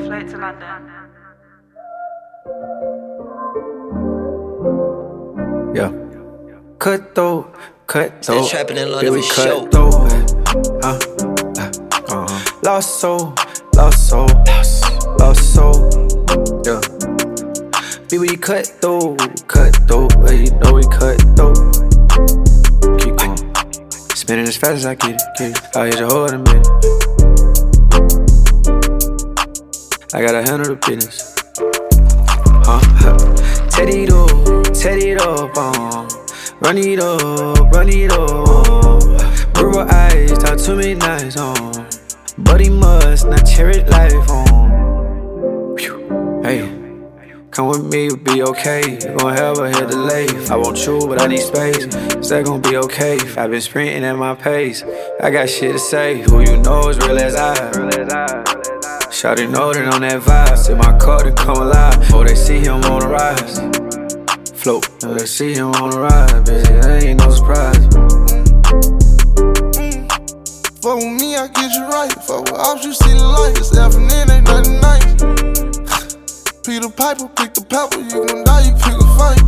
Flight to London. Yeah. Cut through. Still trapping in London Baby, for show. cut through. Lost soul. Lost soul. Yeah. Baby, cut through. You know we cut through. Keep going. Spinning as fast as I get it. I'll hit your hoe in a minute. I gotta handle the business. Set it up, run it up. Purple eyes, talk to me nice, but he must not cherish life, Hey, come with me, you'll be okay. You gon' have a head delay. I want you, but I need space. Is that gon' be okay? I've been sprinting at my pace. I got shit to say. Who you know is real as I. Shawty know that on that vibe. See my car to come alive. Oh, they see him on the rise. Float, oh, they see him on the rise. Bitch, that ain't no surprise. Fuck with me, I get you right. Fuck with ops, you see the light. It's afternoon, ain't nothing nice. Peter Piper, pick the pepper. You gon' die, you pick a fight.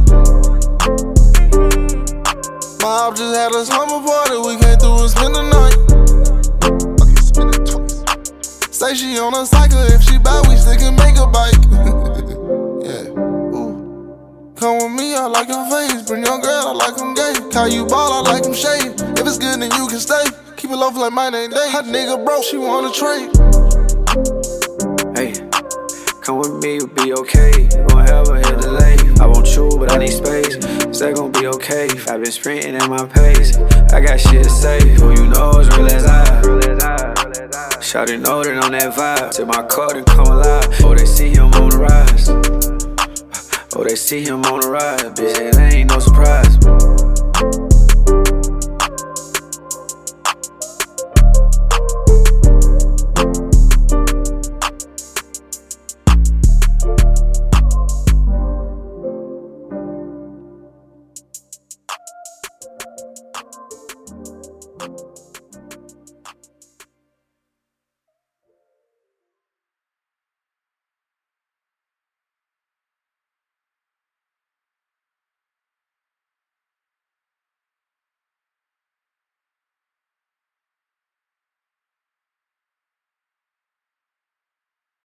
My op just had a slumber party. We came through and spend the night. Okay, spend it twice. Say she on a cycle. If she buy, we still can make a bike. Yeah, ooh. Come with me, I like your face. Bring your girl, I like them gay. Call you ball, I like them shade. If it's good, then you can stay. Keep it low like mine ain't day. Hot nigga broke, she wanna trade. Hey, come with me, you'll be okay. You gon' have a head delay. I want you, but I need space. Is that gon' be okay? I've been sprinting at my pace. I got shit to say. Who you know is real as I. Shawty know that on that vibe. Till my car to come alive. Oh, they see him on the rise. Oh, they see him on the rise. Bitch, it ain't no surprise.